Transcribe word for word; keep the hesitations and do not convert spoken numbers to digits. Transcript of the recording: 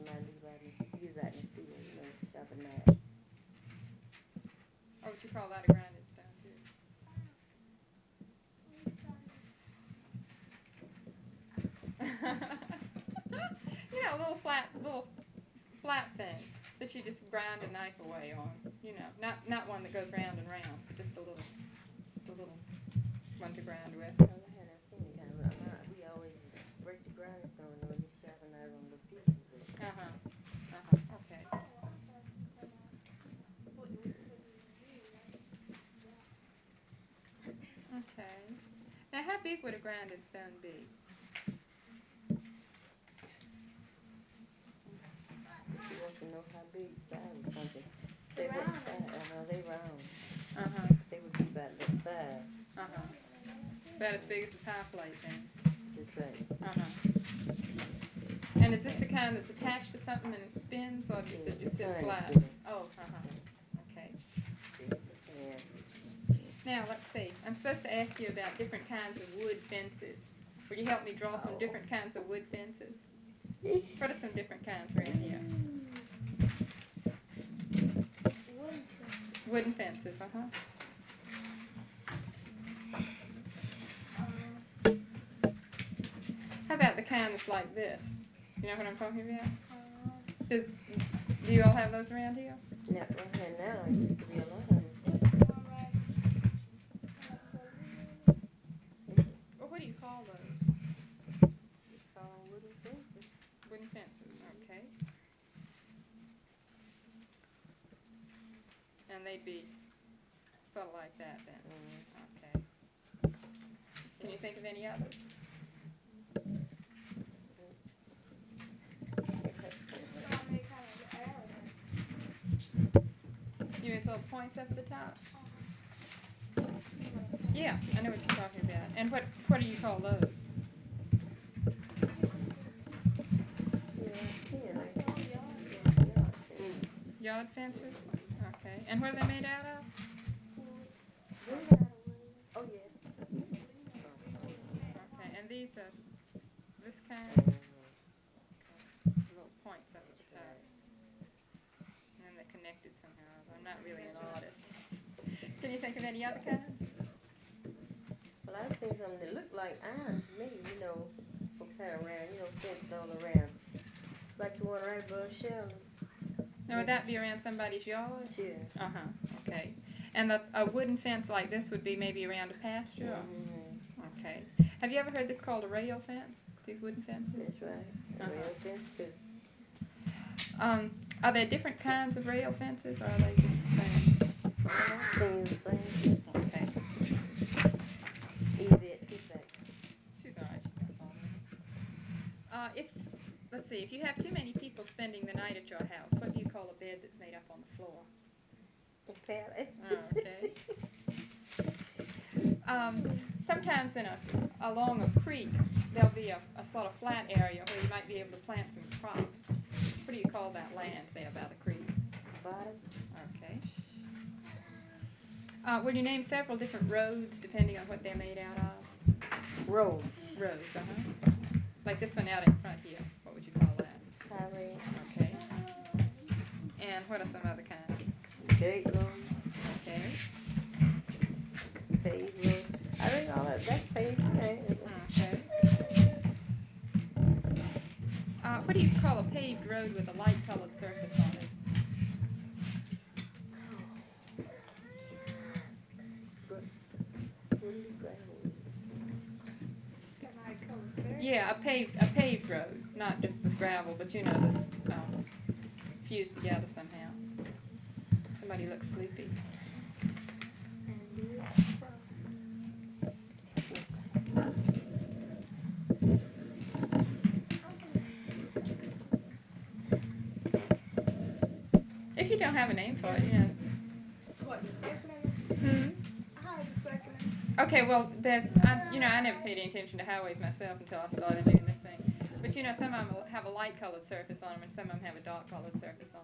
somebody live out in, use that in the field, you know, shopping knives. Or would you call that a grinding stone too? You know, a little flat, little flat thing that you just grind a knife away on. You know, not not one that goes round and round, but just a little, just a little one to grind with. Well, I hadn't seen it kind of, uh, we always break the grindstone when we shopping knife on the pieces. Uh huh. Uh huh. Okay. Okay. Now, how big would a grinding stone be? If you want to know how big size or something, say what size, uh-huh, they round. Uh-huh. They would be about that size. Uh-huh. About as big as a pie plate then. That's right. Uh-huh. And is this the kind that's attached to something and it spins, or does it just sit Turn flat? it. Oh, uh-huh. Okay. Yeah. Now, let's see. I'm supposed to ask you about different kinds of wood fences. Will you help me draw some different kinds of wood fences? What are some different kinds around here? Wooden fences, uh-huh. How about the kind that's like this? You know what I'm talking about? Do, do you all have those around here? Not right here now. It used to be a lot of them. Well, what do you call those? We call them wooden fences. Wooden fences, okay. And they'd be sort of like that then. Mm-hmm. Okay. Can you think of any others? You mean little points up at the top? Yeah, I know what you're talking about. And what what do you call those? Yard fences? Okay. And what are they made out of? Oh, yes. Okay. And these are this kind? Okay. Little points up at the top. And then they're connected somehow. I'm not really an artist. Can you think of any other kinds? Well, I've seen something that looked like iron to me, you know, folks had around, you know, fenced all around. Like the one right above Shelley's. Now, would that be around somebody's yard? Sure. Uh-huh. Okay. And the, a wooden fence like this would be maybe around a pasture? Or? Mm-hmm. Okay. Have you ever heard this called a rail fence? These wooden fences? That's right. A Uh-huh. rail fence, too. Um, are there different kinds of rail fences, or are they just the same? Well, seems the same. Okay. Yvette, get back. She's all right. She's not following. Uh, if, let's see, if you have too many people spending the night at your house, what do you call a bed that's made up on the floor? A pallet. Oh, okay. Um, sometimes in a, along a creek, there'll be a, a sort of flat area where you might be able to plant some crops. What do you call that land there by the creek? Bottom. Okay. Uh, will you name several different roads depending on what they're made out of? Roads. Roads, uh-huh. Like this one out in front here. What would you call that? Highway. Okay. And what are some other kinds? Dirt road. Okay. Paved road. I think all that, that's paved, right? Okay. Uh, what do you call a paved road with a light-colored surface on it? Yeah, a paved a paved road, not just with gravel, but you know, this um, fused together somehow. Somebody looks sleepy. If you don't have a name for it, yes. What, the circulator? Hmm. I have the circulator. Okay, well, there's, I, you know, I never paid any attention to highways myself until I started doing this thing. But you know, some of them have a light-colored surface on them, and some of them have a dark-colored surface on